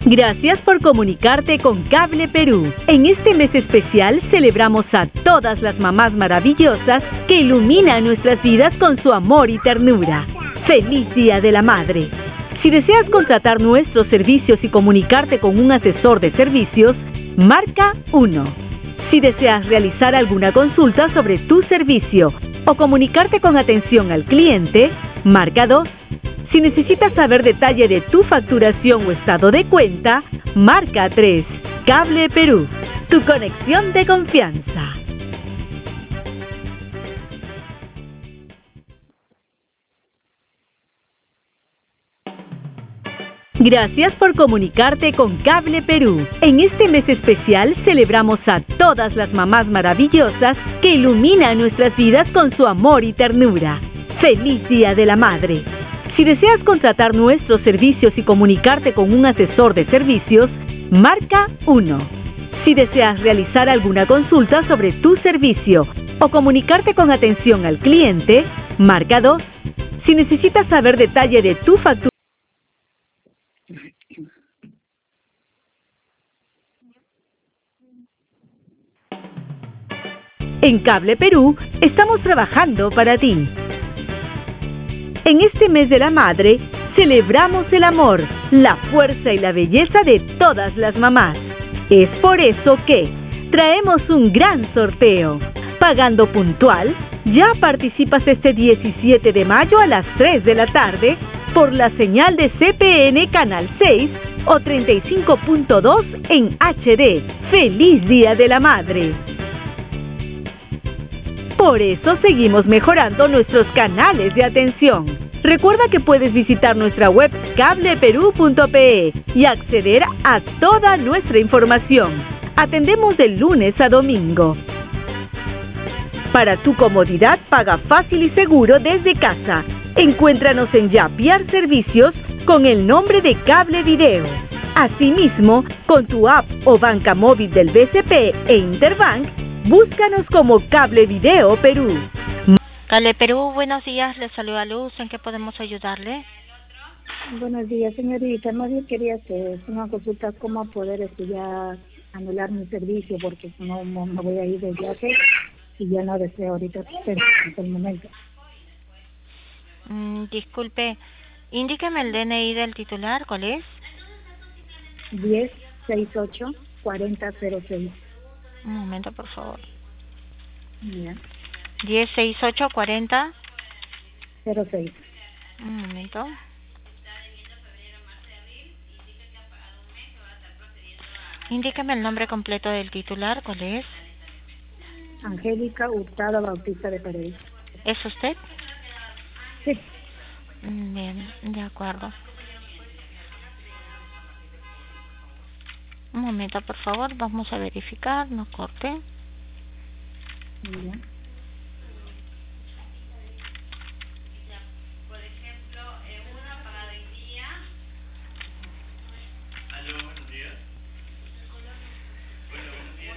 Gracias por comunicarte con Cable Perú. En este mes especial celebramos a todas las mamás maravillosas que iluminan nuestras vidas con su amor y ternura. ¡Feliz Día de la Madre! Si deseas contratar nuestros servicios y comunicarte con un asesor de servicios, marca 1. Si deseas realizar alguna consulta sobre tu servicio o comunicarte con atención al cliente, marca 2. Si necesitas saber detalle de tu facturación o estado de cuenta, marca 3. Cable Perú, tu conexión de confianza. Gracias por comunicarte con Cable Perú. En este mes especial celebramos a todas las mamás maravillosas que iluminan nuestras vidas con su amor y ternura. ¡Feliz Día de la Madre! Si deseas contratar nuestros servicios y comunicarte con un asesor de servicios, marca 1. Si deseas realizar alguna consulta sobre tu servicio o comunicarte con atención al cliente, marca 2. Si necesitas saber detalle de tu factura, en Cable Perú estamos trabajando para ti. En este mes de la madre, celebramos el amor, la fuerza y la belleza de todas las mamás. Es por eso que traemos un gran sorteo. Pagando puntual, ya participas este 17 de mayo a las 3 de la tarde por la señal de CPN Canal 6 o 35.2 en HD. ¡Feliz Día de la Madre! Por eso seguimos mejorando nuestros canales de atención. Recuerda que puedes visitar nuestra web cableperú.pe y acceder a toda nuestra información. Atendemos de lunes a domingo. Para tu comodidad, paga fácil y seguro desde casa. Encuéntranos en Yapiar Servicios con el nombre de Cable Video. Asimismo, con tu app o banca móvil del BCP e Interbank, búscanos como Cable Video Perú. Cable Perú, buenos días, les saluda Luz, ¿en qué podemos ayudarle? Buenos días, señorita. Más bien quería hacer una consulta cómo poder ya anular mi servicio porque no me voy a ir de viaje y ya no deseo ahorita hasta el momento. Disculpe, indíqueme el DNI del titular, ¿cuál es? 1068-4006. Un momento, por favor. Bien. 1068-40. 06. Un momento. Indíqueme el nombre completo del titular, ¿cuál es? Angélica Hurtado Bautista de Paredes. ¿Es usted? Sí. Bien, de acuerdo. Un momento, por favor, vamos a verificar, no corte. Bien. Por ejemplo, una para hoy día. Aló, buenos días. Bueno, buenos días.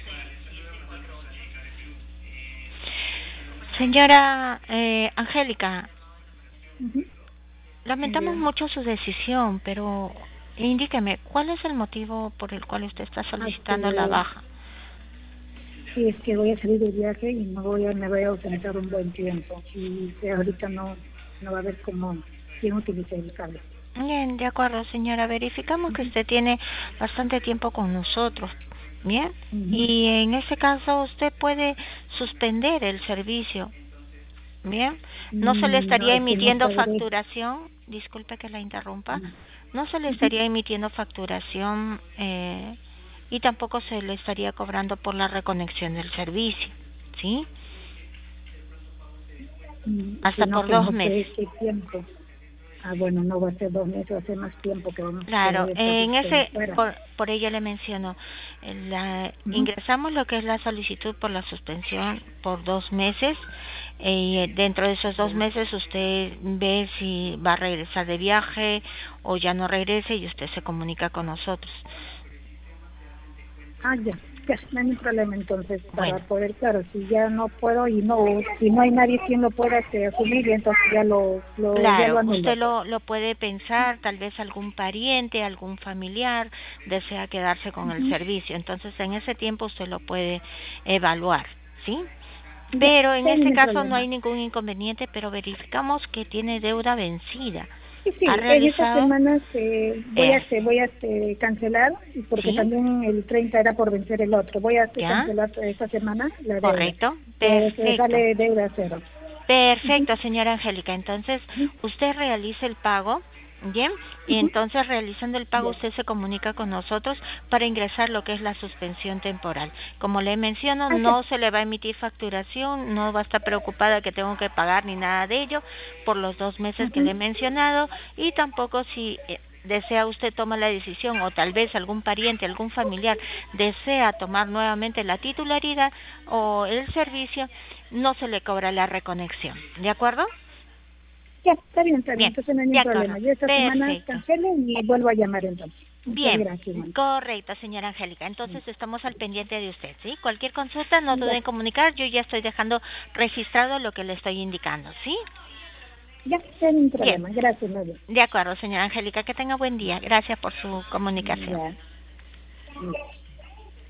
Señora Angélica, Uh-huh. lamentamos mucho su decisión, pero indíqueme, ¿cuál es el motivo por el cual usted está solicitando la baja? Sí, es que voy a salir de viaje y me voy a ausentar un buen tiempo. Y ahorita no va a haber quién utilice el cable. Bien, de acuerdo, señora. Verificamos que usted tiene bastante tiempo con nosotros. Bien. Y en ese caso usted puede suspender el servicio. Bien. No se le estaría emitiendo facturación. Disculpe que la interrumpa. No se le estaría emitiendo facturación y tampoco se le estaría cobrando por la reconexión del servicio, ¿sí? Hasta por 2 meses. ¿Qué tiempo? Bueno, no va a ser 2 meses, va a ser más tiempo que vamos. Claro, en ese, por ello le menciono, ingresamos lo que es la solicitud por la suspensión por 2 meses. Y dentro de esos 2 meses usted ve si va a regresar de viaje o ya no regrese y usted se comunica con nosotros. Ya. Ya, no hay ningún problema entonces para Bueno. poder, claro, si ya no puedo y no, si no hay nadie quien lo pueda asumir, entonces ya ya lo Claro, anulo. usted lo puede pensar, tal vez algún pariente, algún familiar desea quedarse con el Ujú. servicio, entonces en ese tiempo usted lo puede evaluar, ¿sí? Ya, Pero en no hay este ningún caso no hay problema. ningún inconveniente, pero verificamos que tiene deuda vencida. Sí, ¿Ha sí, en esta realizado? semana Eh, voy a cancelar, porque ¿Sí? también el 30 era por vencer el otro. Voy a ¿Ya? cancelar esta semana la deuda. Correcto. Perfecto. Dejarle deuda cero. Ujú, Perfecto, señora Angélica. Entonces, ujú, usted realiza el pago, ¿bien? Y ujú. entonces, realizando el pago, Ya. usted se comunica con nosotros para ingresar lo que es la suspensión temporal. Como le menciono, Ah, ya. no se le va a emitir facturación, no va a estar preocupada que tengo que pagar ni nada de ello por los 2 meses que le he Ujú. mencionado y tampoco si desea usted tomar la decisión o tal vez algún pariente, algún familiar desea tomar nuevamente la titularidad o el servicio, no se le cobra la reconexión. ¿De acuerdo? Ya, está bien, está bien. Bien, Entonces no hay de ningún acuerdo. problema. Yo esta semana Perfecto. cancelo y vuelvo a llamar entonces. Muchas Bien, gracias, man. correcto, señora Angélica. Entonces estamos al pendiente de usted, ¿sí? Cualquier consulta, no dude Ya, en comunicar. Yo ya estoy dejando registrado lo que le estoy indicando, ¿sí? ya, no hay ningún Bien, problema. Gracias, Nadia. de acuerdo, señora Angélica. Que tenga buen día. Gracias por su comunicación. Ya. Ya.